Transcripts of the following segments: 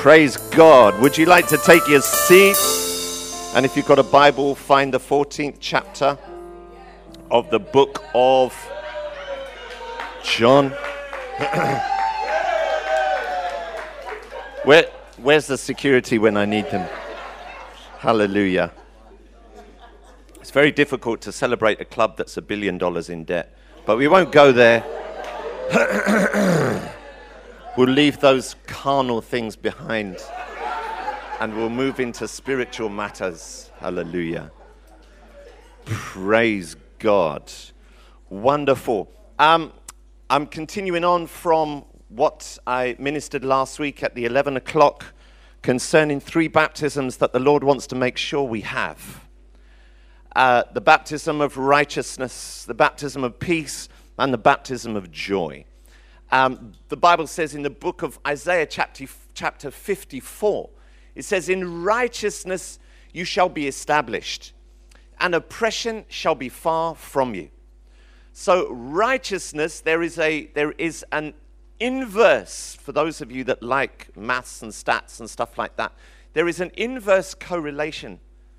Praise God. Would you like to take your seat? And if you've got a Bible, find the 14th chapter of the book of John. Where's the security when I need them? Hallelujah. It's very difficult to celebrate a club that's $1 billion in debt, but we won't go there. We'll leave those carnal things behind and we'll move into spiritual matters. Hallelujah. Praise God. Wonderful. I'm continuing on from what I ministered last week at the 11 o'clock concerning 3 baptisms that the Lord wants to make sure we have. The baptism of righteousness, the baptism of peace, and the baptism of joy. The Bible says in the book of Isaiah chapter 54, it says, "In righteousness you shall be established, and oppression shall be far from you." So righteousness, there is an inverse, for those of you that like maths and stats and stuff like that, there is an inverse correlation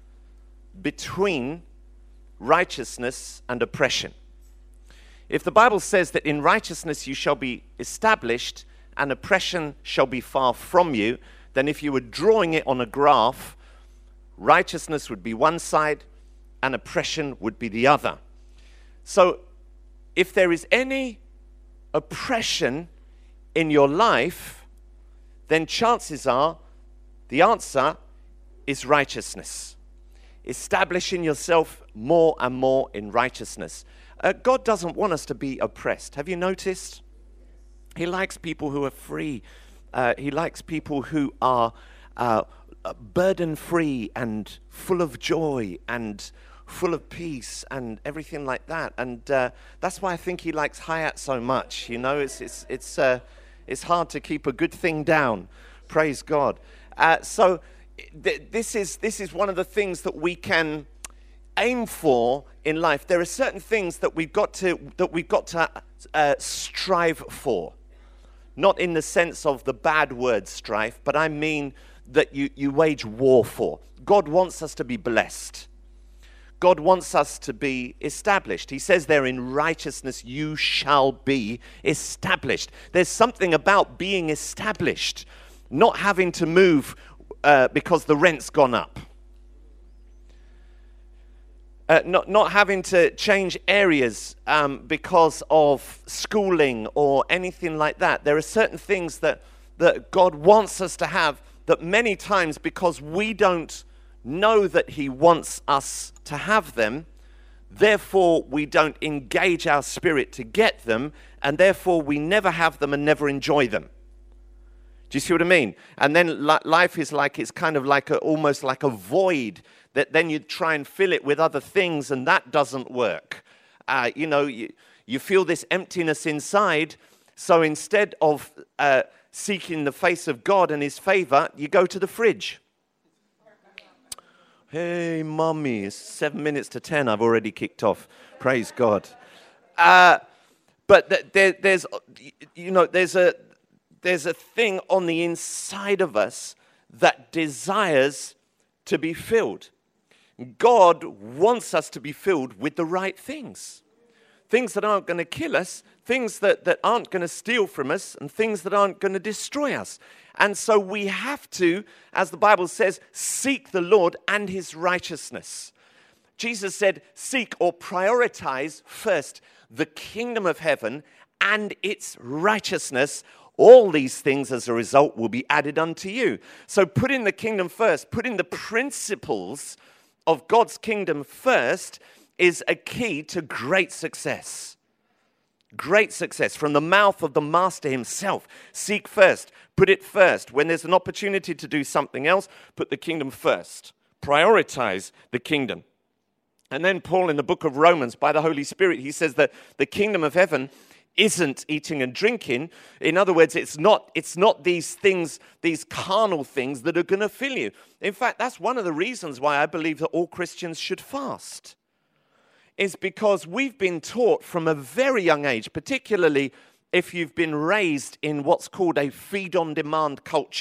between righteousness and oppression. If the Bible says that in righteousness you shall be established and oppression shall be far from you, then if you were drawing it on a graph, righteousness would be one side and oppression would be the other. So if there is any oppression in your life, then chances are the answer is righteousness. Establishing yourself more and more in righteousness. God doesn't want us to be oppressed. Have you noticed? He likes people who are free. He likes people who are burden-free and full of joy and full of peace and everything like that. And that's why I think he likes Hayat so much. You know, it's hard to keep a good thing down. Praise God. So this is one of the things that we can aim for in life. There are certain things that we've got to strive for, not in the sense of the bad word strife, but I mean that you wage war for. God wants us to be blessed. God wants us to be established. He says there, in righteousness you shall be established. There's something about being established, not having to move because the rent's gone up. Not having to change areas because of schooling or anything like that. There are certain things that God wants us to have that many times, because we don't know that he wants us to have them, therefore we don't engage our spirit to get them, and therefore we never have them and never enjoy them. Do you see what I mean? And then life is like, it's kind of like almost like a void that then you try and fill it with other things, and that doesn't work. You feel this emptiness inside, so instead of seeking the face of God and his favor, you go to the fridge. Hey, mommy, it's 7 minutes to 10. I've already kicked off. Praise God. But there's a thing on the inside of us that desires to be filled. God wants us to be filled with the right things. Things that aren't going to kill us, things that aren't going to steal from us, and things that aren't going to destroy us. And so we have to, as the Bible says, seek the Lord and his righteousness. Jesus said, seek or prioritize first the kingdom of heaven and its righteousness. All these things as a result will be added unto you. So putting the kingdom first, putting the principles of God's kingdom first is a key to great success. Great success from the mouth of the master himself. Seek first, put it first. When there's an opportunity to do something else, put the kingdom first. Prioritize the kingdom. And then Paul in the book of Romans, by the Holy Spirit, he says that the kingdom of heaven isn't eating and drinking. In other words, it's not these things, these carnal things that are going to fill you. In fact, that's one of the reasons why I believe that all Christians should fast. Is because we've been taught from a very young age, particularly if you've been raised in what's called a feed-on-demand culture.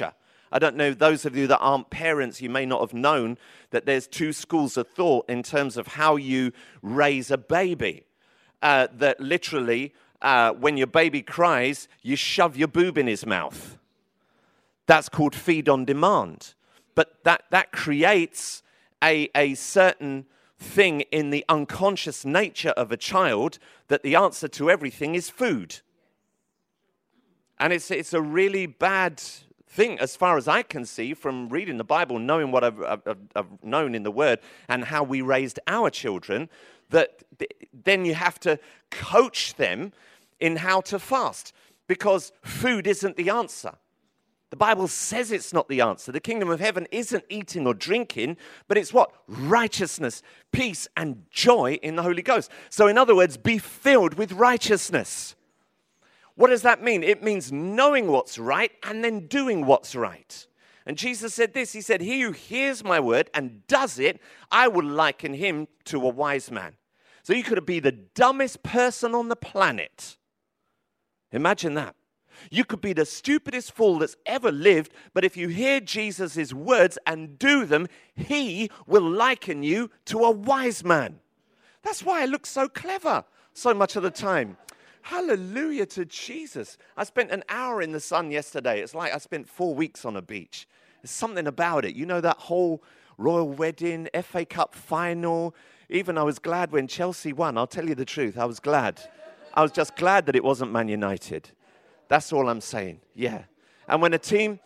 I don't know, those of you that aren't parents, you may not have known that there's two schools of thought in terms of how you raise a baby. That literally, when your baby cries, you shove your boob in his mouth. That's called feed on demand. But that creates a certain thing in the unconscious nature of a child that the answer to everything is food. And it's a really bad thing as far as I can see from reading the Bible, knowing what I've known in the Word and how we raised our children, that then you have to coach them in how to fast because food isn't the answer. The Bible says it's not the answer. The kingdom of heaven isn't eating or drinking, but it's what? Righteousness, peace, and joy in the Holy Ghost. So in other words, be filled with righteousness. What does that mean? It means knowing what's right and then doing what's right. And Jesus said this, he said, he who hears my word and does it, I will liken him to a wise man. So you could be the dumbest person on the planet. Imagine that. You could be the stupidest fool that's ever lived, but if you hear Jesus' words and do them, he will liken you to a wise man. That's why I look so clever so much of the time. Hallelujah to Jesus. I spent an hour in the sun yesterday. It's like I spent 4 weeks on a beach. There's something about it. You know, that whole royal wedding, FA Cup final. Even I was glad when Chelsea won. I'll tell you the truth. I was glad. I was just glad that it wasn't Man United. That's all I'm saying. Yeah. And when a team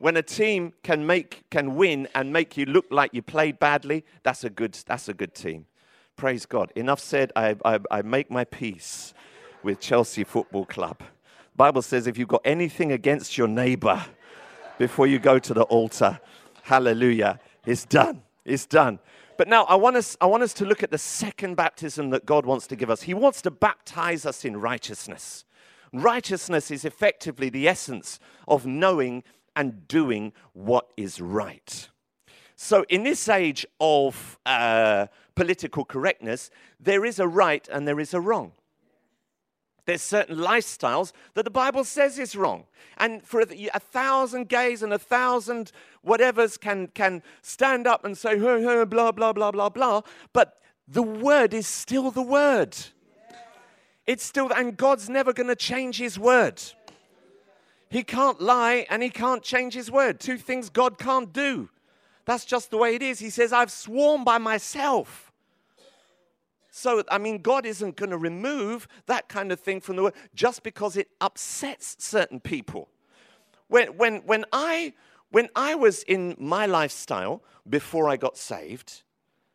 can win and make you look like you played badly, that's a good team. Praise God. Enough said. I make my peace with Chelsea Football Club. Bible says if you've got anything against your neighbor before you go to the altar, hallelujah, it's done. It's done. But now I want us to look at the second baptism that God wants to give us. He wants to baptize us in righteousness. Righteousness is effectively the essence of knowing and doing what is right. So in this age of political correctness, there is a right and there is a wrong. There's certain lifestyles that the Bible says is wrong. And for 1,000 gays and 1,000 whatevers can stand up and say, blah, blah, blah, blah, blah. But the word is still the word. It's still, and God's never going to change his word. He can't lie and he can't change his word. Two things God can't do. That's just the way it is. He says, I've sworn by myself. So, I mean, God isn't going to remove that kind of thing from the word just because it upsets certain people. When I was in my lifestyle before I got saved,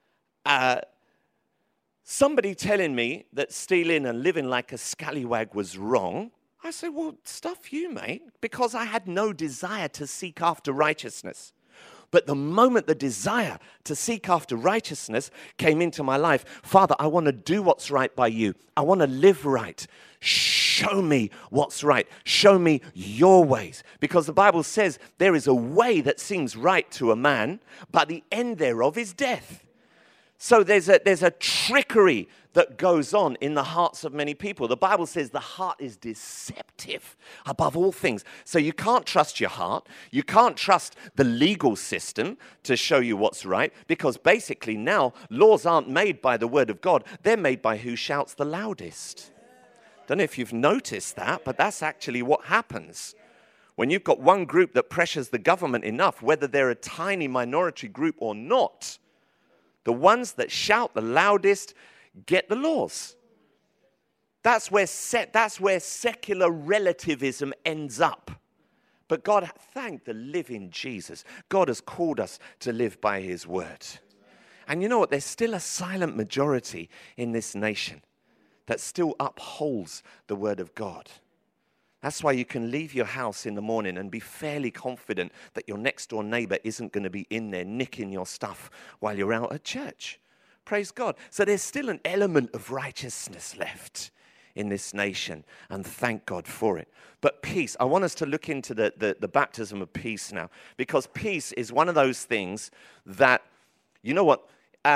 somebody telling me that stealing and living like a scallywag was wrong, I said, well, stuff you, mate, because I had no desire to seek after righteousness. But the moment the desire to seek after righteousness came into my life, Father, I want to do what's right by you. I want to live right. Show me what's right. Show me your ways. Because the Bible says there is a way that seems right to a man, but the end thereof is death. So there's a trickery that goes on in the hearts of many people. The Bible says the heart is deceptive above all things. So you can't trust your heart. You can't trust the legal system to show you what's right, because basically now laws aren't made by the word of God. They're made by who shouts the loudest. Don't know if you've noticed that, but that's actually what happens. When you've got one group that pressures the government enough, whether they're a tiny minority group or not, the ones that shout the loudest get the laws. That's where secular relativism ends up. But God, thank the living Jesus. God has called us to live by his word. And you know what? There's still a silent majority in this nation that still upholds the word of God. That's why you can leave your house in the morning and be fairly confident that your next door neighbor isn't going to be in there nicking your stuff while you're out at church. Praise God. So there's still an element of righteousness left in this nation, and thank God for it. But peace, I want us to look into the baptism of peace now, because peace is one of those things that, you know what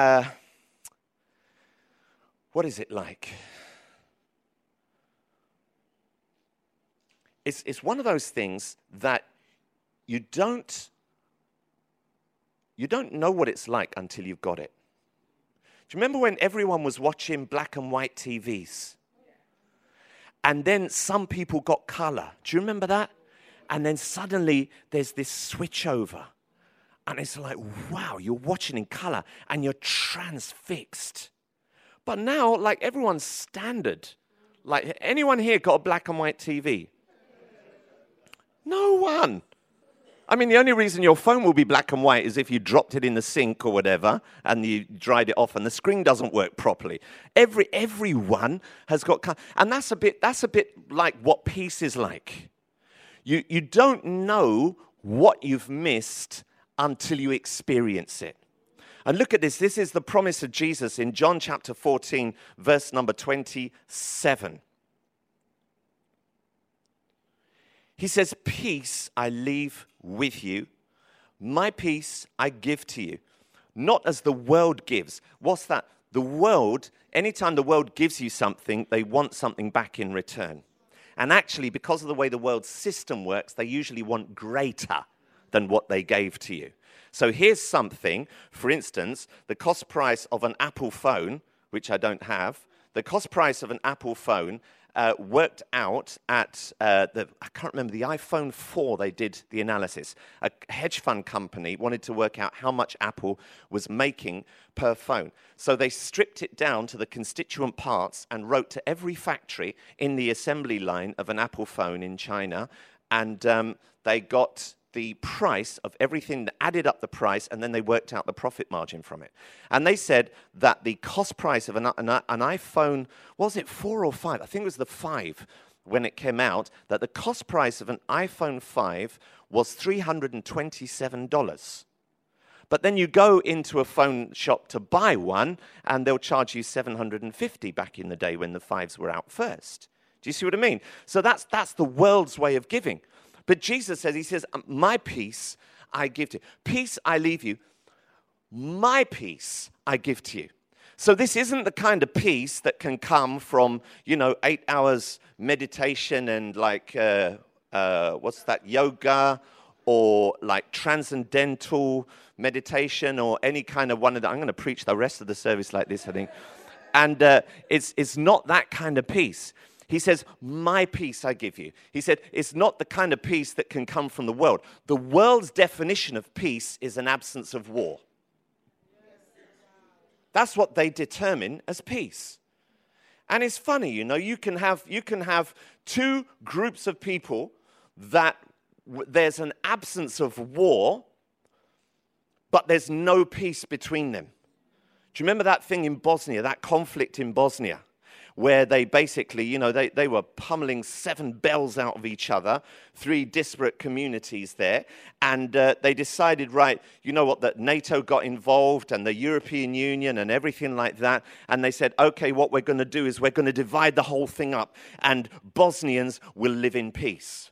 is it like? It's one of those things that you don't You don't know what it's like until you've got it. Do you remember when everyone was watching black and white TVs? And then some people got color. Do you remember that? And then suddenly there's this switch over. And it's like, wow, you're watching in color and you're transfixed. But now, like, everyone's standard. Like, anyone here got a black and white TV? No one. I mean, the only reason your phone will be black and white is if you dropped it in the sink or whatever and you dried it off and the screen doesn't work properly. Everyone has got, and that's a bit like what peace is like. You don't know what you've missed until you experience it. And look at this. This is the promise of Jesus in John chapter 14, verse number 27. He says, peace I leave with you. My peace I give to you. Not as the world gives. What's that? The world, anytime the world gives you something, they want something back in return. And actually, because of the way the world system works, they usually want greater than what they gave to you. So here's something, for instance, the cost price of an Apple phone, which I don't have, the cost price of an Apple phone worked out at, I can't remember, the iPhone 4 they did the analysis. A hedge fund company wanted to work out how much Apple was making per phone. So they stripped it down to the constituent parts and wrote to every factory in the assembly line of an Apple phone in China, and they got the price of everything, added up the price, and then they worked out the profit margin from it. And they said that the cost price of an iPhone, was it 4 or 5? I think it was the 5 when it came out, that the cost price of an iPhone 5 was $327. But then you go into a phone shop to buy one, and they'll charge you $750 back in the day when the 5s were out first. Do you see what I mean? So that's the world's way of giving. But Jesus says, he says, my peace I give to you. Peace I leave you. My peace I give to you. So this isn't the kind of peace that can come from, 8 hours meditation and like, yoga or like transcendental meditation or any kind of one of that. I'm going to preach the rest of the service like this, I think. And it's not that kind of peace. He says, my peace I give you. He said, it's not the kind of peace that can come from the world. The world's definition of peace is an absence of war. That's what they determine as peace. And it's funny, you can have two groups of people that there's an absence of war, but there's no peace between them. Do you remember that thing in Bosnia, that conflict in Bosnia? Where they basically, they were pummeling 7 bells out of each other, 3 disparate communities there, and they decided, right, that NATO got involved and the European Union and everything like that, and they said, okay, what we're going to do is we're going to divide the whole thing up, and Bosnians will live in peace.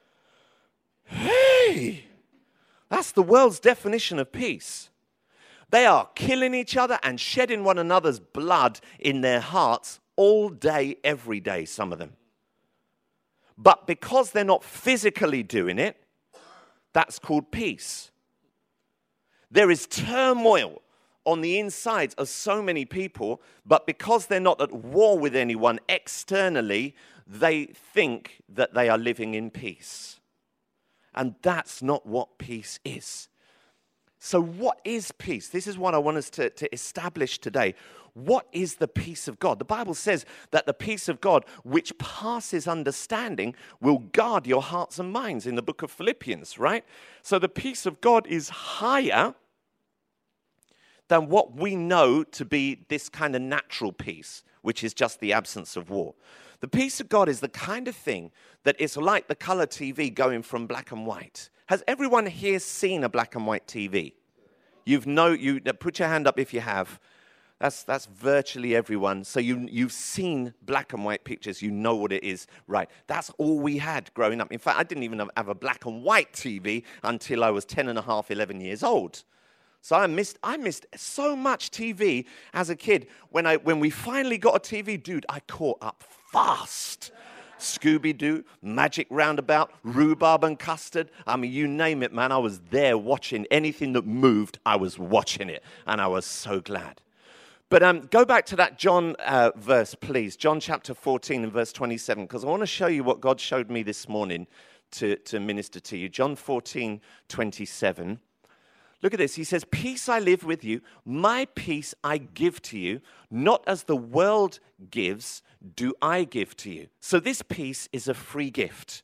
Hey, that's the world's definition of peace. They are killing each other and shedding one another's blood in their hearts all day, every day, some of them. But because they're not physically doing it, that's called peace. There is turmoil on the insides of so many people, but because they're not at war with anyone externally, they think that they are living in peace. And that's not what peace is. So what is peace? This is what I want us to establish today. What is the peace of God? The Bible says that the peace of God, which passes understanding, will guard your hearts and minds in the book of Philippians, right? So the peace of God is higher than what we know to be this kind of natural peace, which is just the absence of war. The peace of God is the kind of thing that is like the color TV going from black and white. Has everyone here seen a black and white TV? Put your hand up if you have. That's virtually everyone. So you've seen black and white pictures. You know what it is, right? That's all we had growing up. In fact, I didn't even have a black and white TV until I was 10 and a half, 11 years old. So I missed so much TV as a kid. When we finally got a TV, dude, I caught up fast. Scooby-Doo, Magic Roundabout, rhubarb and custard. I mean, you name it, man. I was there watching anything that moved. I was watching it, and I was so glad. But go back to that John verse, please. John chapter 14 and verse 27, because I want to show you what God showed me this morning to minister to you. John 14, 27. Look at this. He says, peace I live with you, my peace I give to you, not as the world gives, do I give to you. So this peace is a free gift.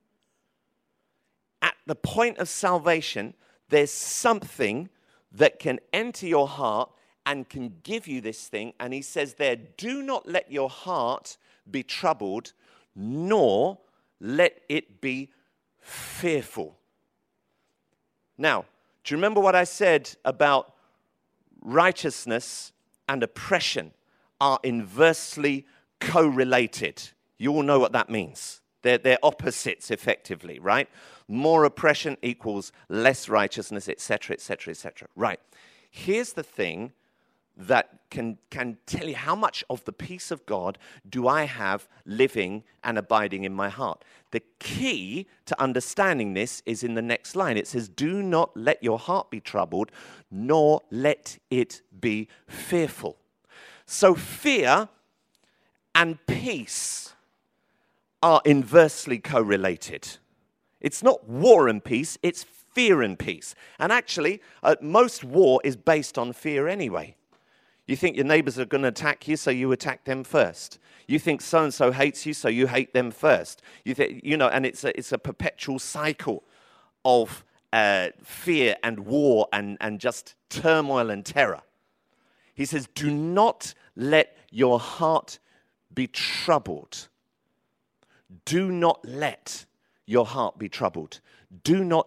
At the point of salvation, there's something that can enter your heart and can give you this thing. And he says there, do not let your heart be troubled, nor let it be fearful. Now, do you remember what I said about righteousness and oppression are inversely correlated? You all know what that means. They're opposites, effectively, right? More oppression equals less righteousness, etc., etc., etc. Right. Here's the thing that can tell you how much of the peace of God do I have living and abiding in my heart. The key to understanding this is in the next line. It says, do not let your heart be troubled, nor let it be fearful. So fear and peace are inversely correlated. It's not war and peace, it's fear and peace. And actually, most war is based on fear anyway. You think your neighbors are going to attack you, so you attack them first. You think so-and-so hates you, so you hate them first. And it's a perpetual cycle of fear and war and just turmoil and terror. He says, do not let your heart be troubled. Do not let your heart be troubled. Do not,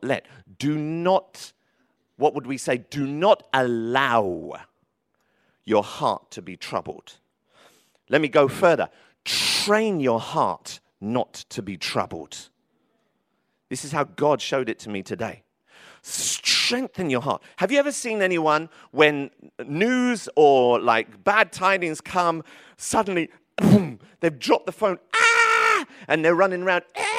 what would we say? Do not allow your heart to be troubled. Let me go further. Train your heart not to be troubled. This is how God showed it to me today. Strengthen your heart. Have you ever seen anyone when news or like bad tidings come, suddenly boom, they've dropped the phone, and they're running around,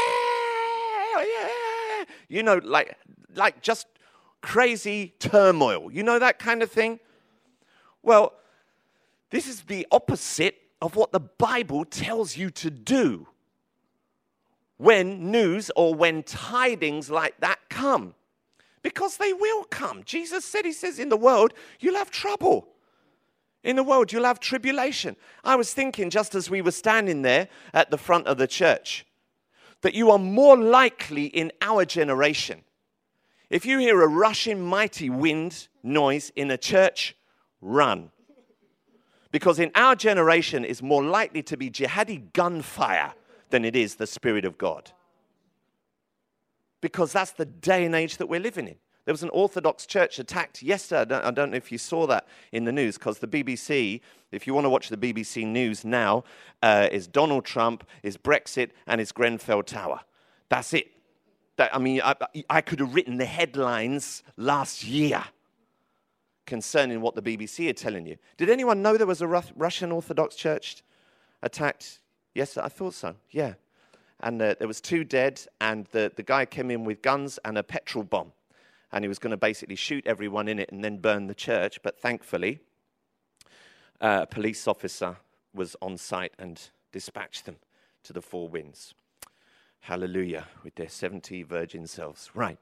like just crazy turmoil. You know that kind of thing? Well, this is the opposite of what the Bible tells you to do when news or when tidings like that come. Because they will come. Jesus said, he says, in the world, you'll have trouble. In the world, you'll have tribulation. I was thinking, just as we were standing there at the front of the church, that you are more likely in our generation. If you hear a rushing mighty wind noise in a church, run. Because in our generation, it's more likely to be jihadi gunfire than it is the Spirit of God. Because that's the day and age that we're living in. There was an Orthodox church attacked yesterday. I don't know if you saw that in the news, because the BBC, if you want to watch the BBC News now, is Donald Trump, is Brexit, and is Grenfell Tower. That's it. I could have written the headlines last year concerning what the BBC are telling you. Did anyone know there was a Russian Orthodox church attacked? Yes, I thought so, yeah. And there was 2 dead, and the guy came in with guns and a petrol bomb. And he was going to basically shoot everyone in it and then burn the church. But thankfully, a police officer was on site and dispatched them to the 4 winds. Hallelujah, with their 70 virgin selves. Right.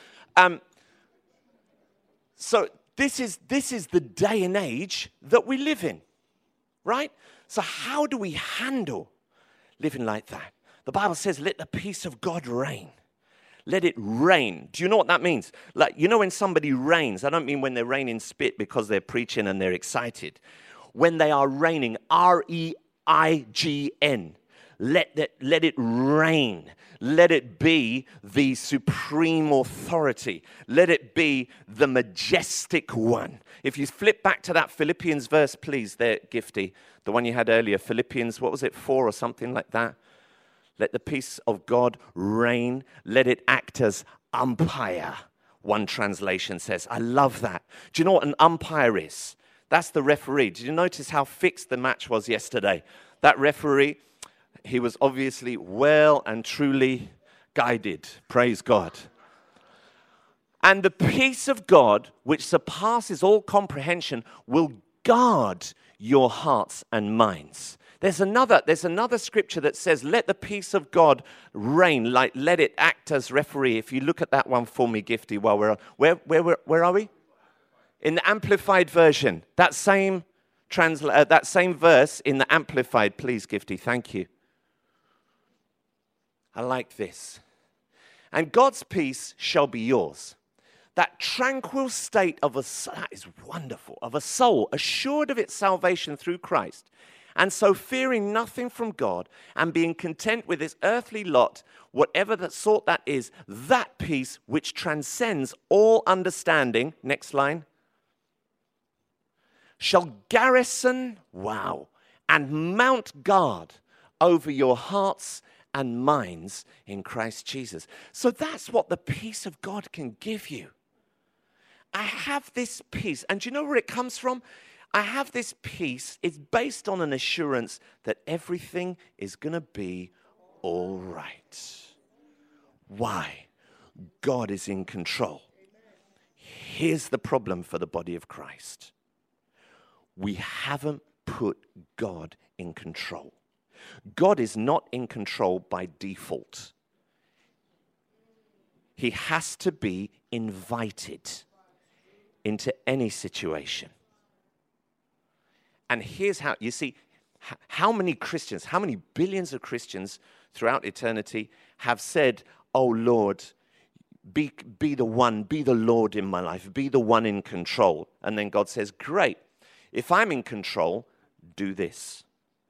So this is the day and age that we live in. Right? So how do we handle living like that? The Bible says, let the peace of God reign. Let it rain. Do you know what that means? Like, you know when somebody rains, I don't mean when they're raining spit because they're preaching and they're excited. When they are reigning, R-E-I-G-N. Let it reign. Let it be the supreme authority. Let it be the majestic one. If you flip back to that Philippians verse, please, there, Gifty, the one you had earlier, Philippians, what was it, 4 or something like that? Let the peace of God reign. Let it act as umpire, one translation says. I love that. Do you know what an umpire is? That's the referee. Did you notice how fixed the match was yesterday? That referee, He was obviously well and truly guided. Praise God. And the peace of God, which surpasses all comprehension, will guard your hearts and minds. There's another scripture that says, let the peace of God reign, like let it act as referee. If you look at that one for me, Gifty, while we're on. Where are we? In the Amplified version. That same verse in the Amplified, please, Gifty. Thank you. I like this. And God's peace shall be yours. That tranquil state of that is wonderful, of a soul assured of its salvation through Christ, and so fearing nothing from God and being content with its earthly lot, whatever that sort that is, that peace which transcends all understanding, next line, shall garrison, and mount guard over your hearts and minds in Christ Jesus. So that's what the peace of God can give you. I have this peace, and do you know where it comes from? I have this peace. It's based on an assurance that everything is going to be all right. Why? God is in control. Here's the problem for the body of Christ. We haven't put God in control. God is not in control by default. He has to be invited into any situation. And here's how, you see, how many Christians, how many billions of Christians throughout eternity have said, oh Lord, be the one, be the Lord in my life, be the one in control. And then God says, great, if I'm in control, do this.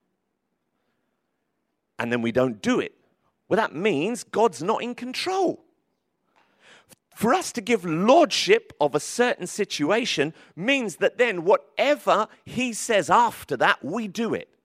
And then we don't do it. Well, that means God's not in control. For us to give lordship of a certain situation means that then whatever he says after that, we do it.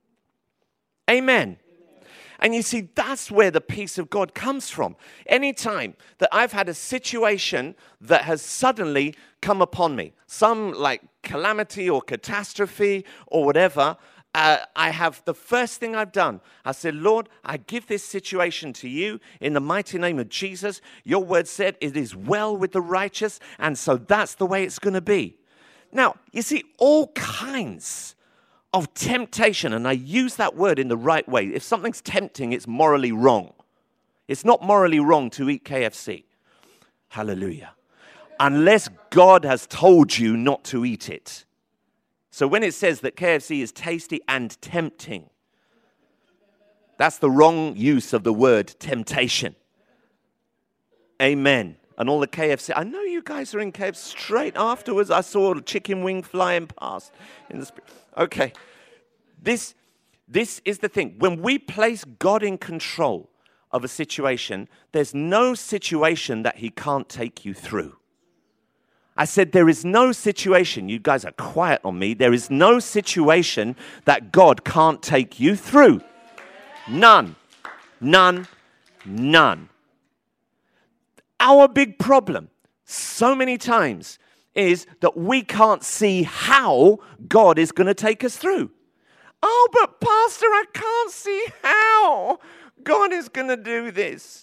Amen. And you see, that's where the peace of God comes from. Anytime that I've had a situation that has suddenly come upon me, some like calamity or catastrophe or whatever, I have the first thing I've done. I said, Lord, I give this situation to you in the mighty name of Jesus. Your word said it is well with the righteous, and so that's the way it's going to be. Now, you see, all kinds of temptation, and I use that word in the right way. If something's tempting, it's morally wrong. It's not morally wrong to eat KFC. Hallelujah. Unless God has told you not to eat it. So when it says that KFC is tasty and tempting, that's the wrong use of the word temptation. Amen. And all the KFC, I know you guys are in KFC. Straight afterwards, I saw a chicken wing flying past in the spirit. Okay. This is the thing. When we place God in control of a situation, there's no situation that he can't take you through. I said, there is no situation, you guys are quiet on me, there is no situation that God can't take you through. None. None. None. Our big problem, so many times, is that we can't see how God is going to take us through. Oh, but Pastor, I can't see how God is going to do this.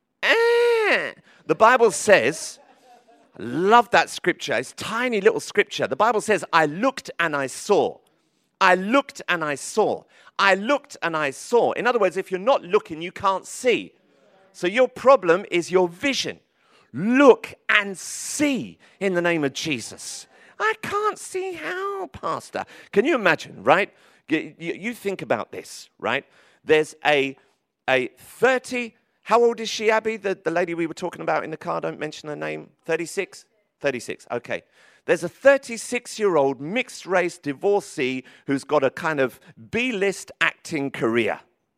The Bible says, love that scripture. It's tiny little scripture. The Bible says, I looked and I saw. I looked and I saw. I looked and I saw. In other words, if you're not looking, you can't see. So your problem is your vision. Look and see in the name of Jesus. I can't see how, Pastor. Can you imagine, right? You think about this, right? There's a 30... How old is she, Abby? The lady we were talking about in the car, don't mention her name. 36? 36, okay. There's a 36-year-old mixed-race divorcee who's got a kind of B-list acting career.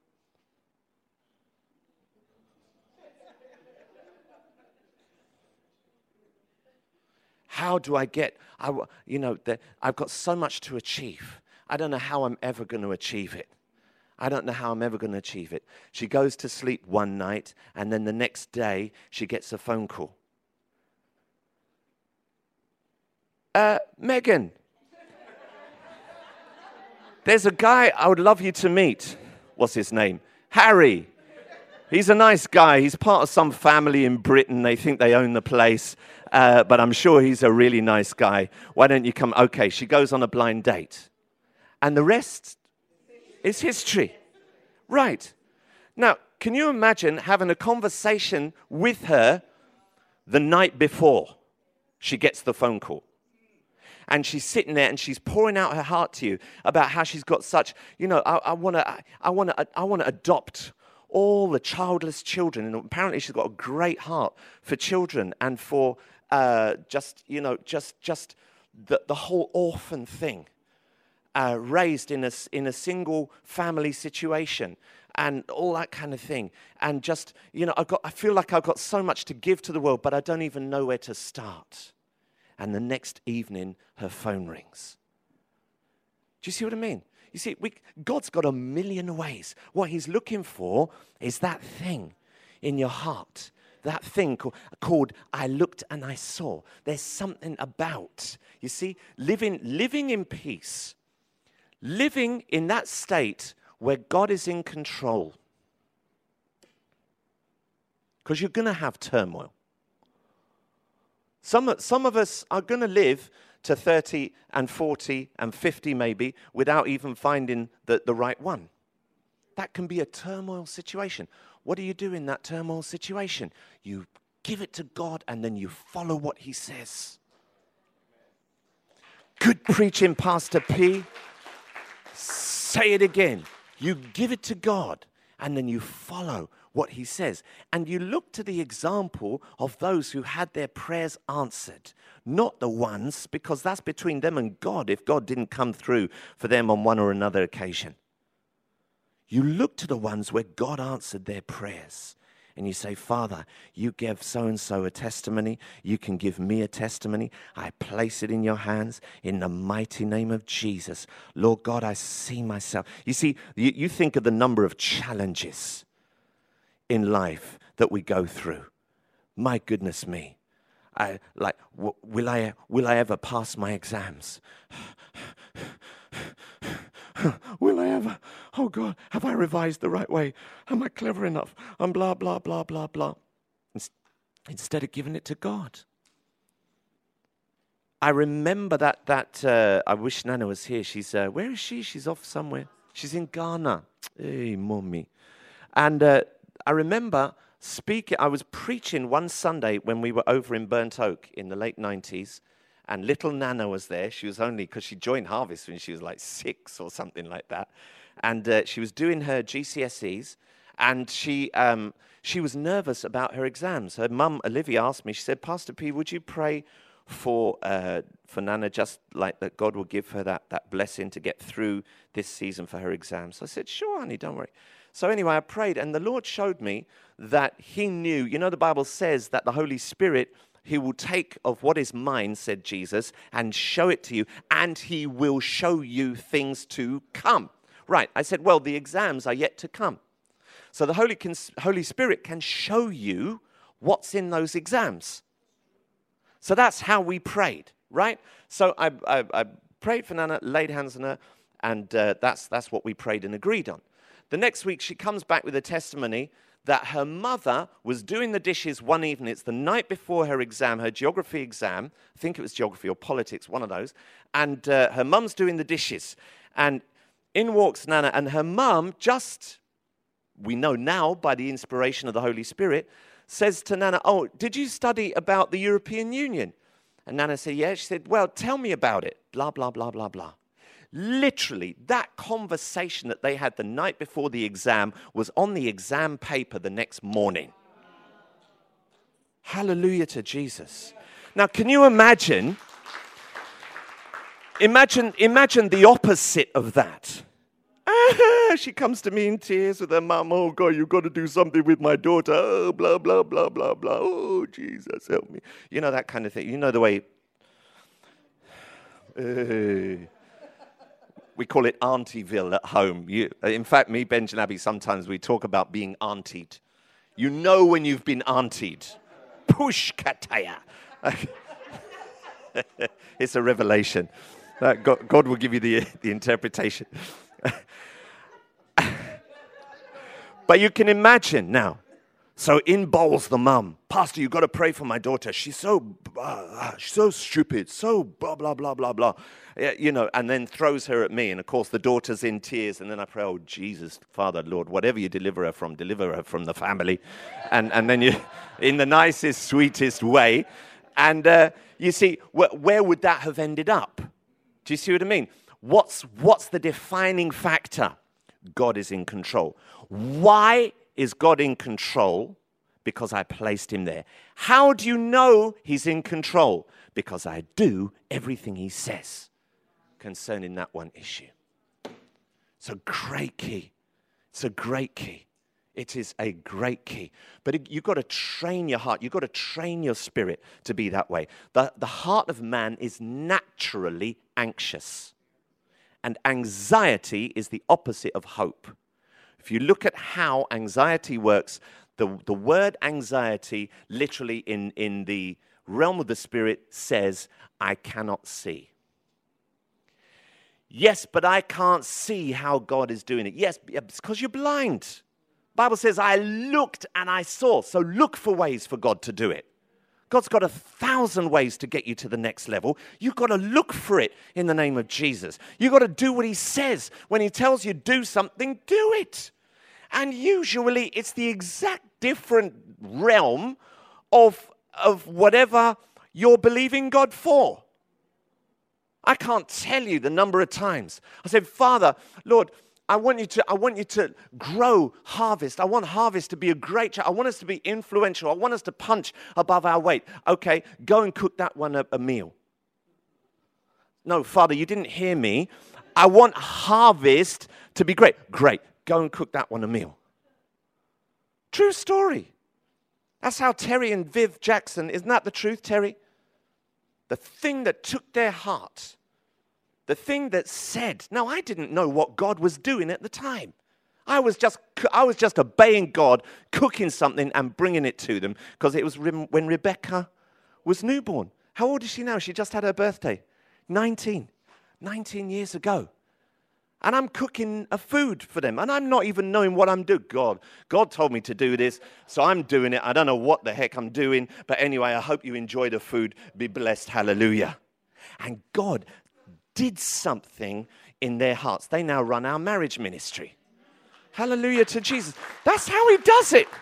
How do I get, I've got so much to achieve. I don't know how I'm ever going to achieve it. I don't know how I'm ever going to achieve it. She goes to sleep one night, and then the next day, she gets a phone call. Megan, there's a guy I would love you to meet. What's his name? Harry. He's a nice guy. He's part of some family in Britain. They think they own the place. But I'm sure he's a really nice guy. Why don't you come? Okay, she goes on a blind date. And the rest is history. Right. Now, can you imagine having a conversation with her the night before she gets the phone call? And she's sitting there and she's pouring out her heart to you about how she's got such, I want to adopt all the childless children. And apparently she's got a great heart for children and for just the whole orphan thing, raised in a single family situation and all that kind of thing. And just, I feel like I've got so much to give to the world, but I don't even know where to start. And the next evening, her phone rings. Do you see what I mean? You see, God's got a million ways. What he's looking for is that thing in your heart, that thing called I looked and I saw. There's something about, you see, living in peace, living in that state where God is in control. Because you're going to have turmoil. Some of us are going to live to 30 and 40 and 50 maybe without even finding the right one. That can be a turmoil situation. What do you do in that turmoil situation? You give it to God and then you follow what he says. Good preaching, Pastor P. Say it again. You give it to God and then you follow what he says. And you look to the example of those who had their prayers answered, not the ones, because that's between them and God if God didn't come through for them on one or another occasion. You look to the ones where God answered their prayers. And you say, Father, you gave so-and-so a testimony. You can give me a testimony. I place it in your hands in the mighty name of Jesus. Lord God, I see myself. You see, you think of the number of challenges in life that we go through. My goodness me. Will I ever pass my exams? Will I ever? Oh God, have I revised the right way? Am I clever enough? And blah, blah, blah, blah, blah. Instead of giving it to God. I remember that I wish Nana was here. She's, where is she? She's off somewhere. She's in Ghana. Hey, mommy. And I remember I was preaching one Sunday when we were over in Burnt Oak in the late 90s. And little Nana was there. She was only, because she joined Harvest when she was like 6 or something like that. And she was doing her GCSEs. And she was nervous about her exams. Her mum, Olivia, asked me, she said, Pastor P, would you pray for Nana, just like that God will give her that blessing to get through this season for her exams? So I said, sure, honey, don't worry. So anyway, I prayed. And the Lord showed me that he knew, the Bible says that the Holy Spirit, he will take of what is mine, said Jesus, and show it to you, and he will show you things to come. Right, I said, well, the exams are yet to come. So the Holy Spirit can show you what's in those exams. So that's how we prayed, right? So I prayed for Nana, laid hands on her, and that's what we prayed and agreed on. The next week, she comes back with a testimony that her mother was doing the dishes one evening. It's the night before her exam, her geography exam. I think it was geography or politics, one of those. And her mum's doing the dishes. And in walks Nana. And her mum we know now by the inspiration of the Holy Spirit, says to Nana, oh, did you study about the European Union? And Nana said, yeah. She said, well, tell me about it. Blah, blah, blah, blah, blah. Literally, that conversation that they had the night before the exam was on the exam paper the next morning. Hallelujah to Jesus. Now, can you imagine? Imagine the opposite of that. She comes to me in tears with her mum. Oh, God, you've got to do something with my daughter. Oh, blah, blah, blah, blah, blah. Oh, Jesus, help me. You know, that kind of thing. You know the way... We call it Auntieville at home. In fact, me, Benj and Abby, sometimes we talk about being auntied. You know when you've been auntied. Push kataya. It's a revelation. God will give you the interpretation. But you can imagine now. So in bowls the mum. Pastor, you've got to pray for my daughter. She's so stupid, so blah, blah, blah, blah, blah. And then throws her at me. And, of course, the daughter's in tears. And then I pray, oh, Jesus, Father, Lord, whatever you deliver her from the family. And then you, in the nicest, sweetest way. And you see, where would that have ended up? Do you see what I mean? What's the defining factor? God is in control. Why is God in control? Because I placed him there. How do you know he's in control? Because I do everything he says concerning that one issue. It's a great key. It's a great key. It is a great key. But you've got to train your heart. You've got to train your spirit to be that way. The heart of man is naturally anxious. And anxiety is the opposite of hope. If you look at how anxiety works, the word anxiety literally in the realm of the spirit says, I cannot see. Yes, but I can't see how God is doing it. Yes, it's because you're blind. The Bible says, I looked and I saw. So look for ways for God to do it. God's got 1,000 ways to get you to the next level. You've got to look for it in the name of Jesus. You've got to do what he says. When he tells you do something, do it. And usually it's the exact different realm of whatever you're believing God for. I can't tell you the number of times I said, Father, Lord, I want you to grow Harvest. I want Harvest to be a great church. I want us to be influential. I want us to punch above our weight. Okay, go and cook that one a meal. No, Father, you didn't hear me. I want Harvest to be great. Great, go and cook that one a meal. True story. That's how Terry and Viv Jackson, isn't that the truth, Terry? The thing that took their heart, the thing that said, now I didn't know what God was doing at the time. I was just obeying God, cooking something and bringing it to them because it was when Rebecca was newborn. How old is she now? She just had her birthday. 19 years ago. And I'm cooking a food for them. And I'm not even knowing what I'm doing. God told me to do this, so I'm doing it. I don't know what the heck I'm doing. But anyway, I hope you enjoy the food. Be blessed. Hallelujah. And God did something in their hearts. They now run our marriage ministry. Hallelujah to Jesus. That's how he does it.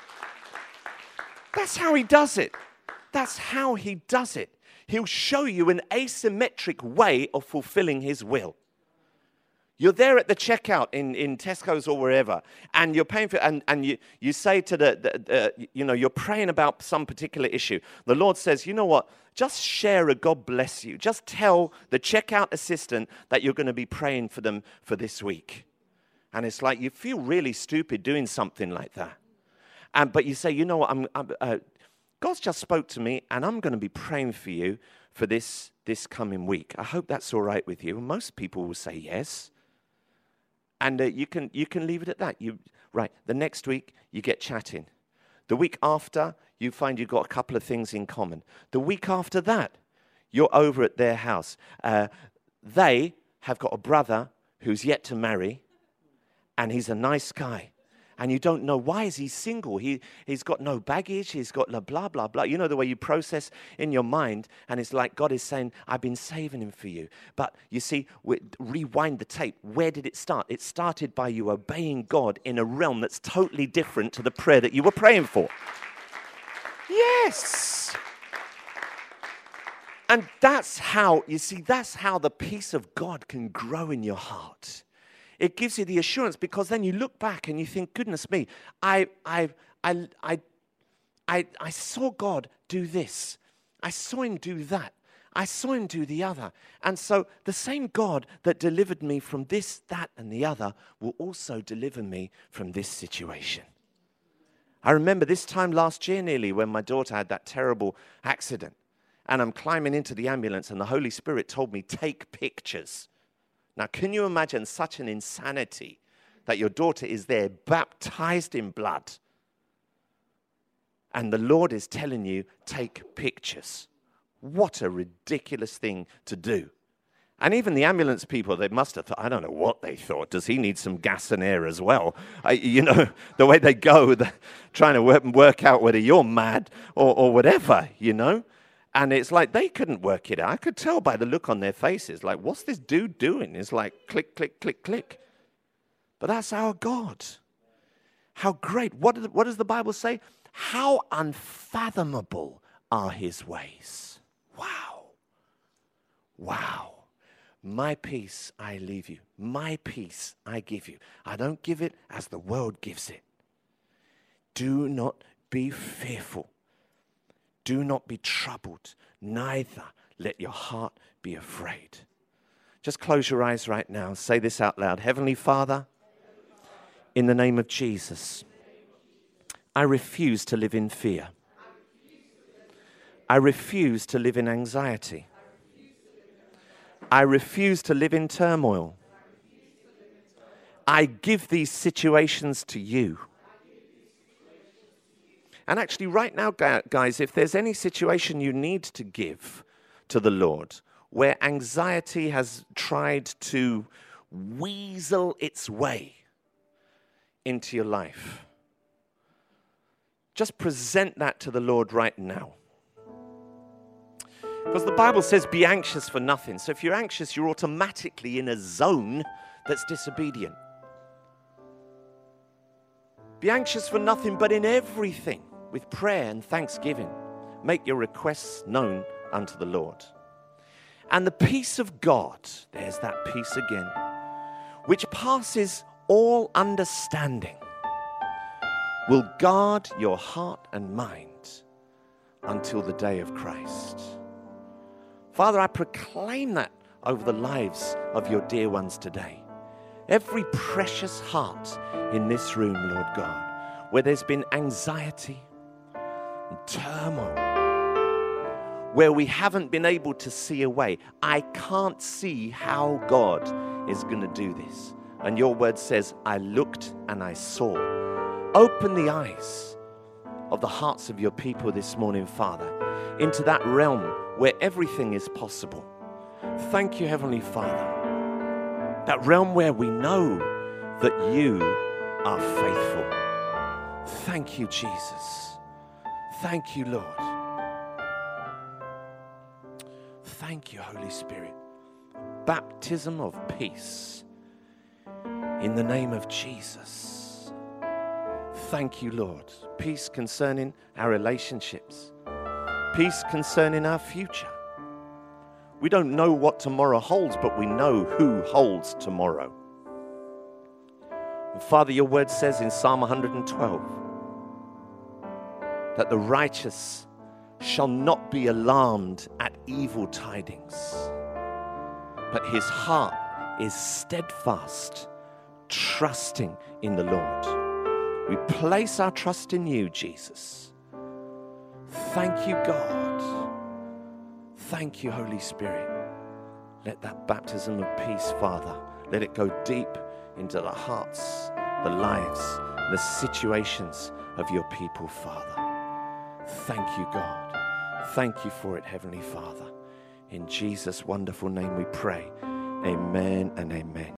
That's how he does it. That's how he does it. He'll show you an asymmetric way of fulfilling his will. You're there at the checkout in Tesco's or wherever, and you're paying for it, and you say to you're praying about some particular issue. The Lord says, you know what? Just share a God bless you. Just tell the checkout assistant that you're going to be praying for them for this week. And it's like you feel really stupid doing something like that. But you say, you know what? God's just spoke to me, and I'm going to be praying for you for this coming week. I hope that's all right with you. Most people will say yes. And you can leave it at that. Right, the next week, you get chatting. The week after, you find you've got a couple of things in common. The week after that, you're over at their house. They have got a brother who's yet to marry, and he's a nice guy. And you don't know, why is he single? He's got no baggage. He's got blah, blah, blah. You know the way you process in your mind. And it's like God is saying, I've been saving him for you. But you see, rewind the tape. Where did it start? It started by you obeying God in a realm that's totally different to the prayer that you were praying for. Yes. And that's how the peace of God can grow in your heart. It gives you the assurance, because then you look back and you think, goodness me, I saw God do this. I saw him do that. I saw him do the other. And so the same God that delivered me from this, that, and the other will also deliver me from this situation. I remember this time last year nearly when my daughter had that terrible accident. And I'm climbing into the ambulance and the Holy Spirit told me, take pictures. Now, can you imagine such an insanity that your daughter is there baptized in blood and the Lord is telling you, take pictures? What a ridiculous thing to do. And even the ambulance people, they must have thought, I don't know what they thought. Does he need some gas and air as well? The way they go, trying to work out whether you're mad or whatever, And it's like they couldn't work it out. I could tell by the look on their faces, like, what's this dude doing? It's like click, click, click, click. But that's our God. How great. What does the Bible say? How unfathomable are his ways. Wow. Wow. My peace I leave you. My peace I give you. I don't give it as the world gives it. Do not be fearful. Do not be troubled. Neither let your heart be afraid. Just close your eyes right now. Say this out loud. Heavenly Father, in the name of Jesus, I refuse to live in fear. I refuse to live in anxiety. I refuse to live in turmoil. I give these situations to you. And actually, right now, guys, if there's any situation you need to give to the Lord, where anxiety has tried to weasel its way into your life, just present that to the Lord right now. Because the Bible says, be anxious for nothing. So if you're anxious, you're automatically in a zone that's disobedient. Be anxious for nothing, but in everything, with prayer and thanksgiving, make your requests known unto the Lord. And the peace of God, there's that peace again, which passes all understanding, will guard your heart and mind until the day of Christ. Father, I proclaim that over the lives of your dear ones today. Every precious heart in this room, Lord God, where there's been anxiety and turmoil, where we haven't been able to see a way. I can't see how God is going to do this. And your word says, I looked and I saw. Open the eyes of the hearts of your people this morning, Father, into that realm where everything is possible. Thank you, Heavenly Father. That realm where we know that you are faithful. Thank you, Jesus. Thank you, Lord. Thank you, Holy Spirit. Baptism of peace in the name of Jesus. Thank you, Lord. Peace concerning our relationships. Peace concerning our future. We don't know what tomorrow holds, but we know who holds tomorrow. And Father, your word says in Psalm 112 that the righteous shall not be alarmed at evil tidings, but his heart is steadfast, trusting in the Lord. We place our trust in you, Jesus. Thank you, God. Thank you, Holy Spirit. Let that baptism of peace, Father, let it go deep into the hearts, the lives, the situations of your people, Father. Thank you, God. Thank you for it, Heavenly Father. In Jesus' wonderful name we pray. Amen and amen.